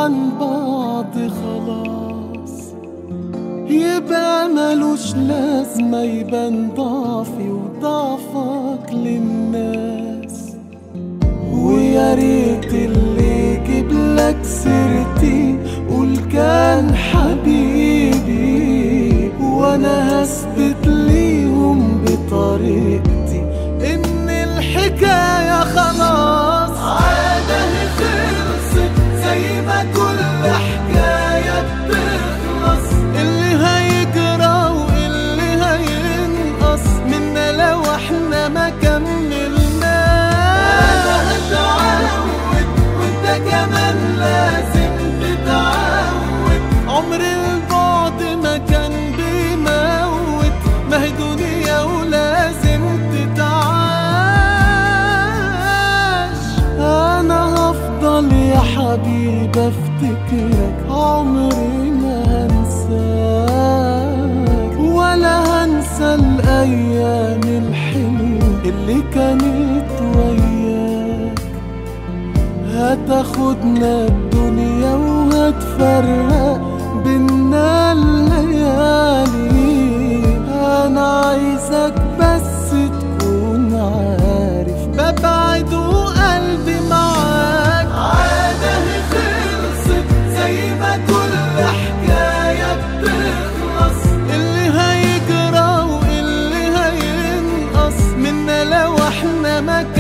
عن بعض خلاص، يبقى ملوش لازمة يبان ضعفي وضعفك للناس. ويا ريت اللي يجيب لك سيرتي قول كان حبيبي، وانا هثبت ليهم بطريقتي ان الحكاية خلاص عادة خلصت، زي ما كل حكاية بتخلص. اللي هيجرى واللي هينقص منا لو احنا ما كملناش. انا هتعود وانت كمان لازم تتعود، عمر البعد ما كان بيموت، ما هي دنيا ولازم تتعاش. انا هفضل يا حبيبي افتكرك، عمري ما هنساك ولا هنسى الايام الحلوة اللي كانت وياك. هتاخدنا الدنيا وهتفرق بينا الليالي، انا عايزك بس تكون عارف ببعد وقلبي معاك. عادة خلصت زي ما كل حكاية بتخلص، اللي هيجرى واللي هينقص منا لو احنا ما